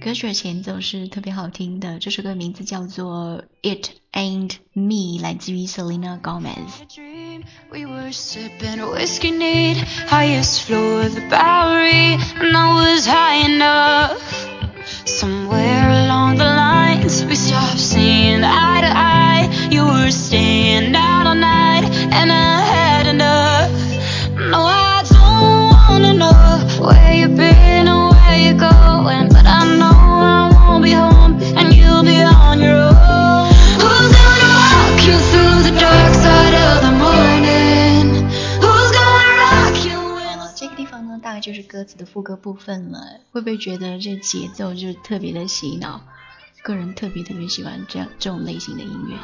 歌曲的前奏是特别好听的，这首歌名字叫做 It Ain't Me， 来自于 Selena Gomez。We were sipping whiskey neat, highest floor of the Bowery, and I was high enough. Somewhere along the lines, we stopped seeing eye to eye. You were staying out all night, and I had enough. No, I don't wanna know where you've been or where you're going, but I know I won't be home, and you'll be on your own. Who's gonna walk you through the dark side of the morning? Who's gonna rock you when... 这个地方呢，大概就是歌词的副歌部分了。会不会觉得这节奏就是特别的洗脑？个人特别喜欢这种类型的音乐。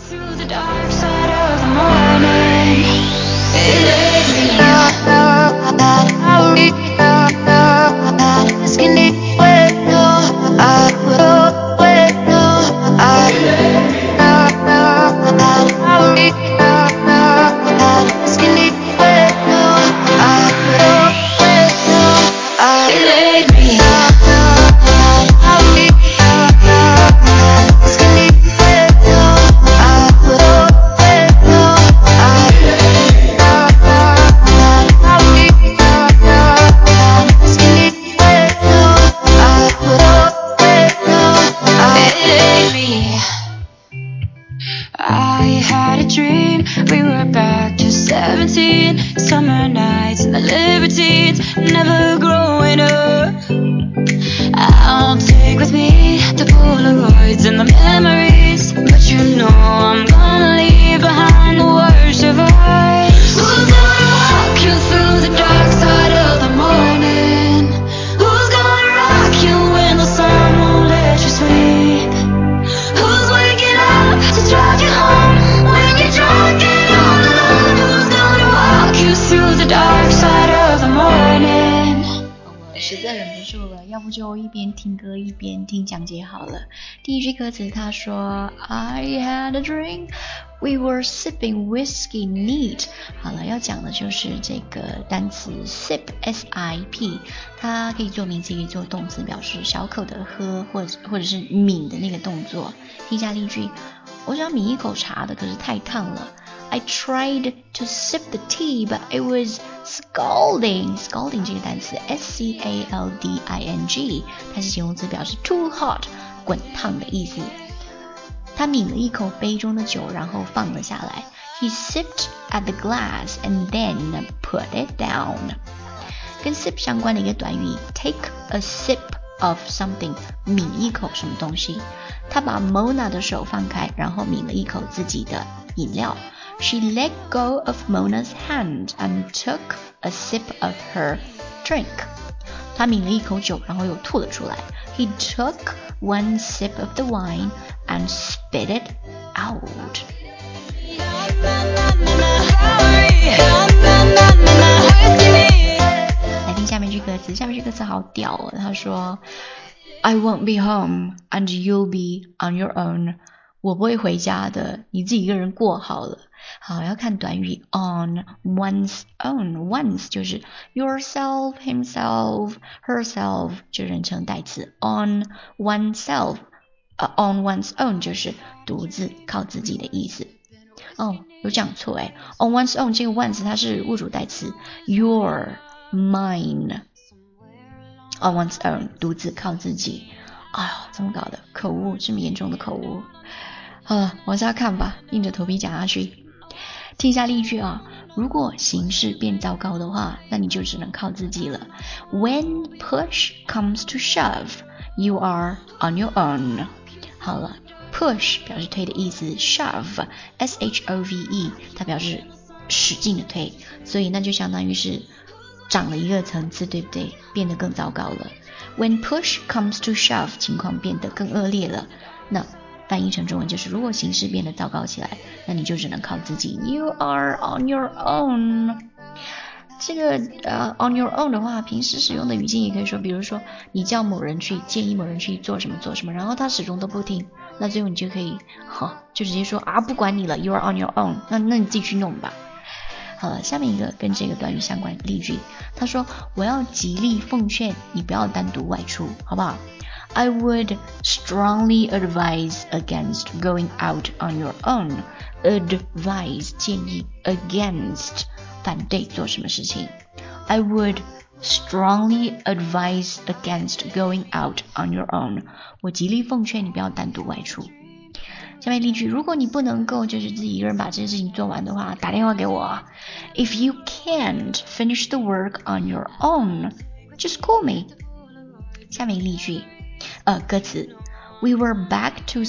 就一边听歌一边听讲解好了。第一句歌词他说 I had a drink, we were sipping whiskey neat。 好了，要讲的就是这个单词 sip S-I-P， 它可以做名词也可以做动词，表示小口的喝或者是抿的那个动作。听一下例句，我想抿一口茶的，可是太烫了。I tried to sip the tea, but it was scalding. Scalding 这个单词 S-C-A-L-D-I-N-G， 它是形容词，表示 too hot， 滚烫的意思。他抿了一口杯中的酒，然后放了下来。He sipped at the glass and then put it down。 跟 sip 相关的一个短语 take a sip of something， 抿一口什么东西。他把 Mona 的手放开，然后抿了一口自己的饮料。She let go of Mona's hand and took a sip of her drink. 他抿了一口酒，然后又吐了出来。He took one sip of the wine and spit it out. 来听下面句歌词，下面句歌词好屌哦。他说 I won't be home and you'll be on your own. 我不会回家的，你自己一个人过好了。好，要看短语 on one's own。 One's 就是 yourself, himself, herself， 就人称代词。on oneself， on one's own 就是独自靠自己的意思。哦，有讲错诶， on one's own 这个 one's 它是物主代词 your, mine。 on one's own 独自靠自己。哎呦，怎么搞的？口误，这么严重的口误。好了，往下看吧，硬着头皮讲下去。听一下例句啊，如果形势变糟糕的话，那你就只能靠自己了。When push comes to shove, you are on your own。 好了， push 表示推的意思， shove S-H-O-V-E 它表示使劲的推，所以那就相当于是涨了一个层次，对不对？变得更糟糕了。When push comes to shove， 情况变得更恶劣了。那翻译成中文就是，如果形势变得糟糕起来，那你就只能靠自己。You are on your own。 这个on your own 的话，平时使用的语境也可以说，比如说你叫某人去，建议某人去做什么做什么，然后他始终都不听，那最后你就可以就直接说不管你了， You are on your own。 那你自己去弄吧。好了，下面一个跟这个短语相关的例句，他说我要极力奉劝你不要单独外出，好不好？ I would strongly advise against going out on your own. Advise 建议 against 反对做什么事情。I would strongly advise against going out on your own. 我极力奉劝你不要单独外出。下面例句，如果你不能够就是自己一个人把这件事情做完的话，打电话给我。If you can't finish the work on your own, just call me. 下面例句，歌词 We were back to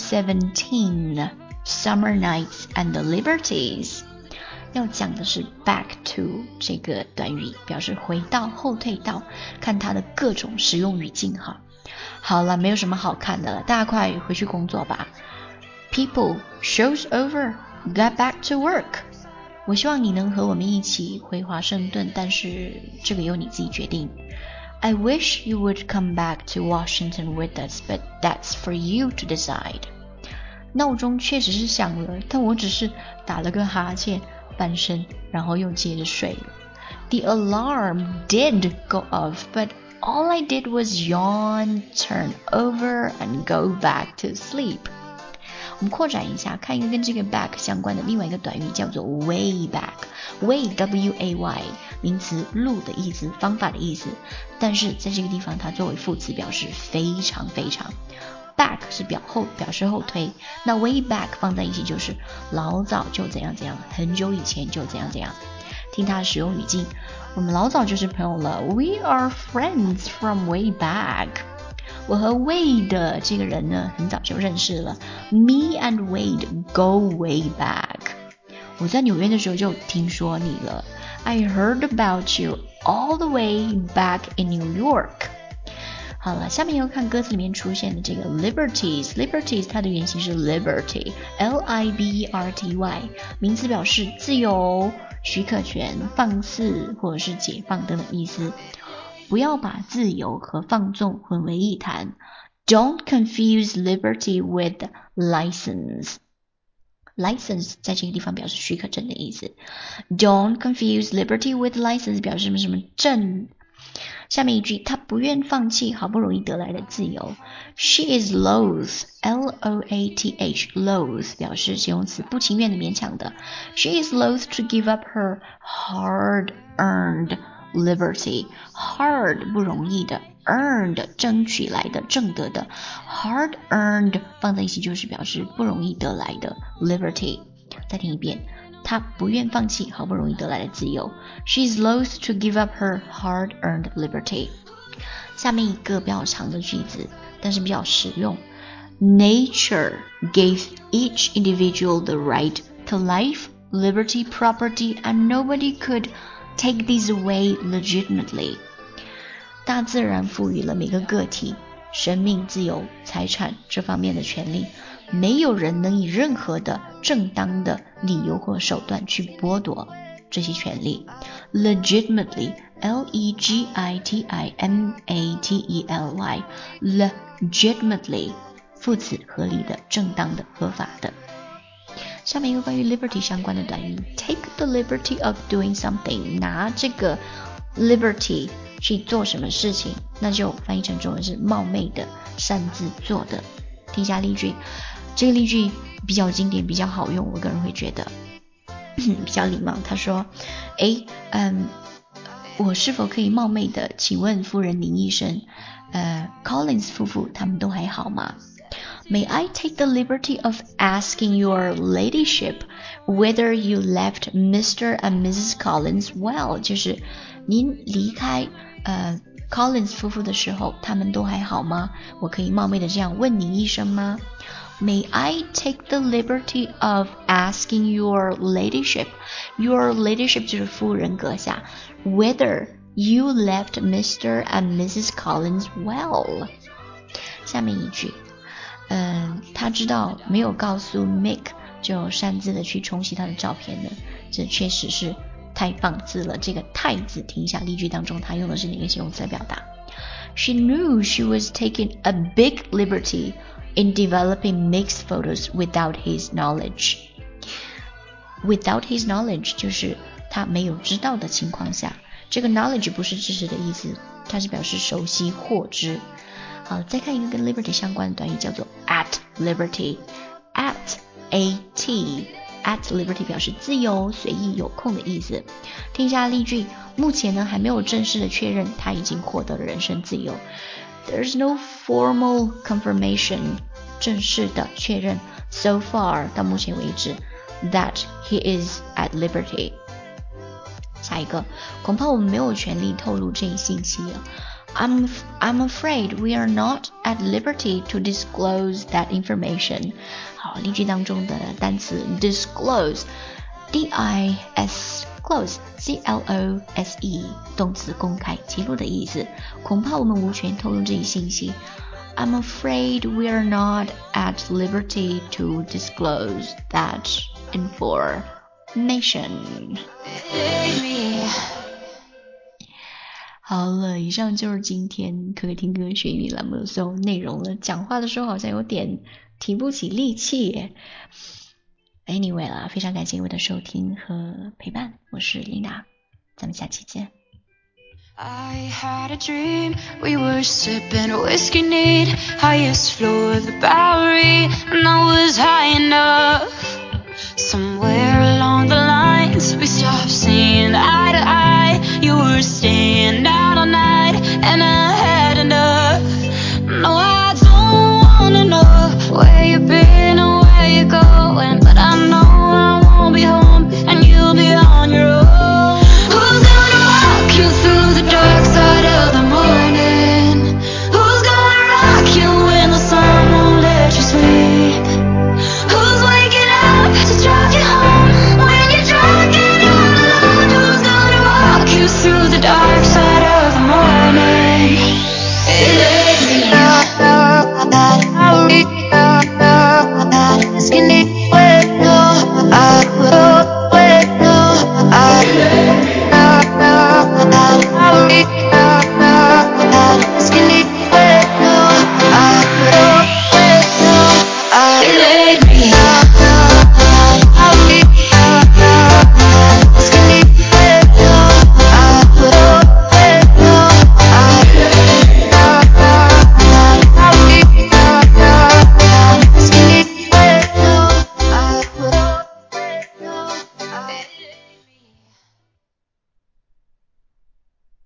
17, summer nights and the liberties. 要讲的是 back to 这个短语，表示回到、后退到，看它的各种实用语境哈。好了，没有什么好看的了，大家快回去工作吧。People, show's over. Get back to work. 我希望你能和我们一起回华盛顿，但是这个由你自己决定。I wish you would come back to Washington with us, but that's for you to decide. 闹钟确实是响了，但我只是打了个哈欠，翻身，然后又接着睡了。The alarm did go off, but all I did was yawn, turn over, and go back to sleep.我们扩展一下，看一个跟这个 back 相关的另外一个短语，叫做 way back。way W-A-Y 名词，路的意思，方法的意思，但是在这个地方它作为副词表示非常非常。back 是表示后推，那 way back 放在一起就是老早就怎样怎样，很久以前就怎样怎样。听它的使用语境，我们老早就是朋友了。We are friends from way back。我和 Wade 这个人呢，很早就认识了。Me and Wade go way back. 我在纽约的时候就听说你了。I heard about you all the way back in New York. 好了，下面要看歌词里面出现的这个 liberties 它的原型是 liberty, L-I-B-E-R-T-Y 名词表示自由、许可权、放肆或者是解放等等意思。不要把自由和放纵混为一谈。Don't confuse liberty with license. License 在这个地方表示许可证的意思。Don't confuse liberty with license 表示什么证。下面一句，她不愿放弃好不容易得来的自由。She is loath, L-O-A-T-H, loath 表示形容词，不情愿的、勉强的。She is loath to give up her hard-earned liberty. Hard 不容易的， earned 争取来的，挣得的。Hard earned 放在一起就是表示不容易得来的 liberty。 再听一遍，她不愿放弃好不容易得来的自由。 She is loath to give up her hard earned liberty。 下面一个比较长的句子，但是比较实用。 Nature gave each individual the right to life, liberty, property, and nobody could take these away legitimately. 大自然赋予了每个个体生命、自由、财产这方面的权利，没有人能以任何的正当的理由或手段去剥夺这些权利。 Legitimately, L-E-G-I-T-I-M-A-T-E-L-Y, legitimately 副词，合理的、正当的、合法的。下面一个关于 liberty 相关的短语， take the liberty of doing something， 拿这个 liberty 去做什么事情，那就翻译成中文是冒昧的、擅自做的。听一下例句，这个例句比较经典，比较好用，我个人会觉得比较礼貌。他说我是否可以冒昧的请问夫人林医生Collins 夫妇他们都还好吗？ May I take the liberty of asking your ladyship whether you left Mr. and Mrs. Collins well？ 就是您离开Collins 夫妇的时候他们都还好吗？我可以冒昧的这样问您一声吗？ May I take the liberty of asking your ladyship? Your ladyship 就是夫人阁下。 Whether you left Mr. and Mrs. Collins well？ 下面一句他知道没有告诉 Mick 就擅自的去冲洗他的照片呢，这确实是太放肆了。这个太字听一下例句当中他用的是哪个形容词来表达？ She knew she was taking a big liberty in developing Mick's photos without his knowledge. Without his knowledge 就是他没有知道的情况下，这个 knowledge 不是知识的意思，它是表示熟悉、获知。 好，再看一个跟 liberty 相关的短语，叫做 at liberty。at liberty 表示自由、随意、有空的意思。听一下例句，目前呢还没有正式的确认他已经获得了人身自由。There's no formal confirmation 正式的确认 so far 到目前为止 that he is at liberty。 下一个，恐怕我们没有权利透露这一信息啊。I'm afraid we are not at liberty to disclose that information。 好，例句当中的单词 disclose D-I-S-close C-L-O-S-E 动词公开揭露的意思，恐怕我们无权透露这一信息。I'm afraid we are not at liberty to disclose that information。 好了，以上就是今天可听歌学英语栏目的所有内容了。讲话的时候好像有点提不起力气耶。Anyway 啦，非常感谢各位的收听和陪伴，我是琳达，咱们下期见。 I had a dream, we were sipping whiskey neat, highest floor of the Bowery, and I was high enough. Somewhere along the lines, we stopped seeing eye to eye, you were staying